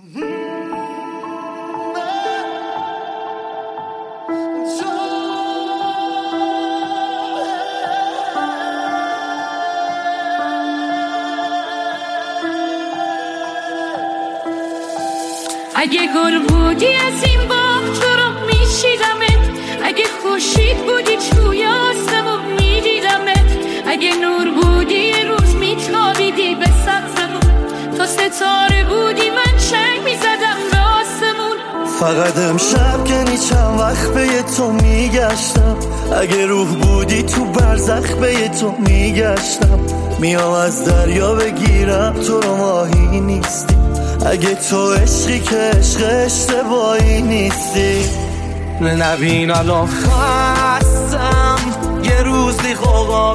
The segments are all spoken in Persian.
اگه گل بودی از این باغ تو رو میشیدمت، اگه خورشید بودی توی آسمون میدیدمت، اگه نور بودی یه روز میتابیدی به سقفمون، تو ستاره بودی من چنگ میزدم به آسمون. فقط امشب که چند وقت به تو میگشتم، اگه روح بودی تو برزخ به تو میگشتم، میام از دریا بگیرم تو رو ماهی نیستی، اگه تو عشقی که عشق اشتباهی نیستی. نبین الان خستم یه روزی غوغا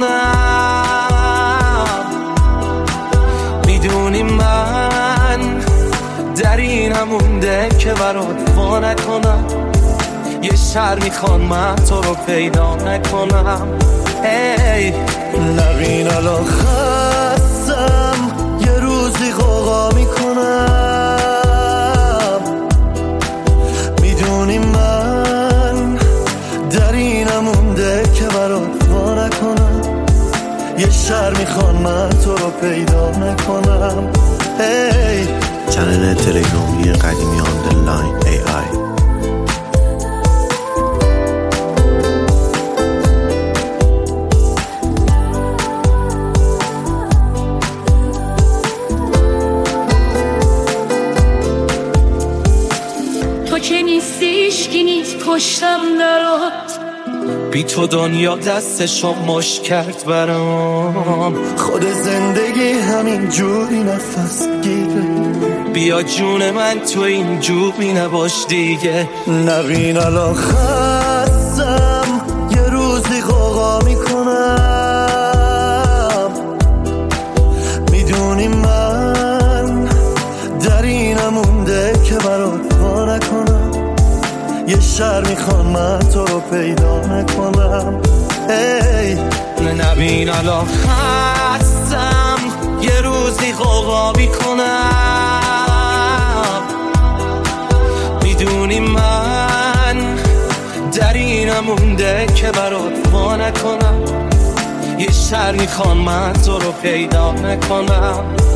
میکنم، میدونی من در این همونده که برات وا نکنم، یه شر میخوان من تو رو پیدا نکنم. ای نبین الان خستم یه روزی غوغا میکنم، میدونی من در این مونده که برات وا نکنم، یه شر میخوان من تو رو پیدا نکنم. hey. چنل تلگرامی قدیمی آندرلاین AI. که نیستیش کی نیست پشتم درات، بی تو دنیا دستشو مش کرد برام، خود زندگی همین جوری نفس گیره، بیا جون من تو این جوری نباش دیگه. نبین الان خستم یه روزی غوغا میکنم، میدونی من در این مونده که برات وا نکنم، یه شر میخوان من تو رو پیدا نکنم. hey. نبین الان خستم یه روزی غوغا میکنم، میدونی من در این مونده که برات وا نکنم، یه شر میخوان من تو رو پیدا نکنم.